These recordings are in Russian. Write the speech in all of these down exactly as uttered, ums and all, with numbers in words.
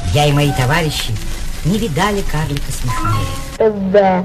Я и мои товарищи не видали карлика смешнее. Да.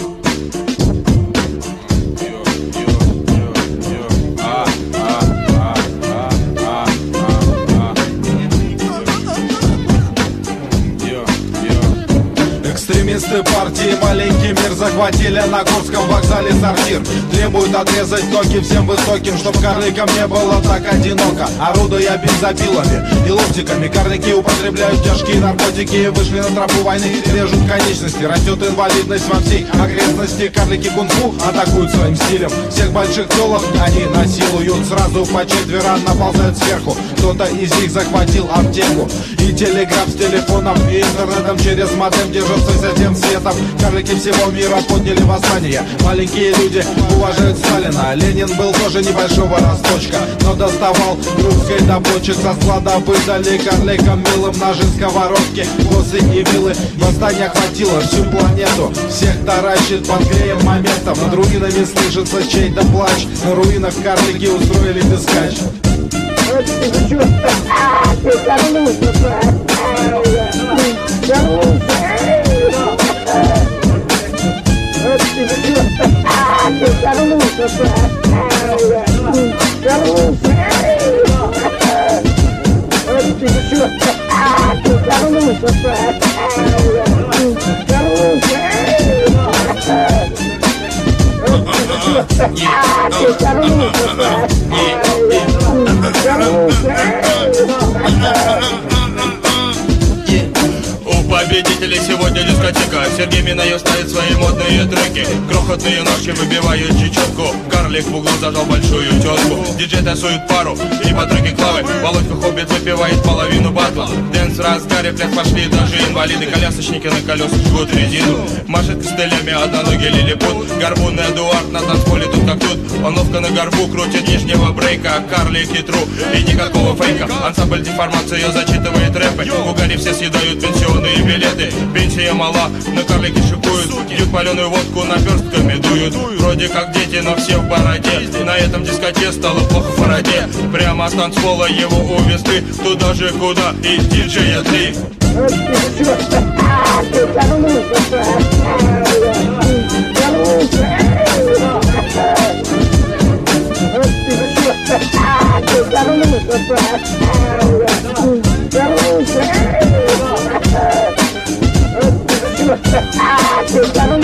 Экстремисты партии маленький мир захватили на Курском вокзале сортир. Требуют отрезать ноги всем высоким, чтоб карликам не было так одиноко. Орудуя бензопилами и ломтиками, карлики употребляют тяжкие наркотики и вышли на тропу войны, режут конечности. Растет инвалидность во всей окрестности. Карлики кунг-фу атакуют своим стилем. Всех больших телок они насилуют, сразу по четверо наползают сверху. Кто-то из них захватил аптеку и телеграф с телефоном и интернетом через модем держатся за тем светом. Карлики всего мира подняли восстание. Маленькие люди уважают Сталина. Ленин был тоже небольшого росточка, но доставал русской добочек. Со склада выдали карликам милым ножи, сковородки, косы и вилы. Восстание охватило всю планету, всех таращит под греем моментом. Над руинами слышится чей-то плач. На руинах карлики устроили дискач. У победителей сегодня дискотека. Сергей Минаев ставит свои модные треки. Крохотные ножки выбивают чечетку. Карлик в углу зажал большую тетку. Диджей тасует пару и по треке Клавы. Володька Хоббит выпивает половину батла. Дэнс в разгаре, пляс пошли даже инвалиды. Колясочники на колесах жгут резину. Машет костылями одноногий лилипут. Горбун Эдуард на танцполе тут как тут. Он ловко на горбу крутит нижнего брейка. Карлики тру и никакого фейка. Ансамбль деформация зачитывает рэпы. В угаре все съедают пенсионные билеты. Пенсия мала, на карлики шикуют. Пьют паленую водку, наперстками дуют. Вроде как дети, но все в бороде. На этом дискоте стало плохо в бороде. Прямо с танцпола его увезли туда же, куда и диджея три. Ah,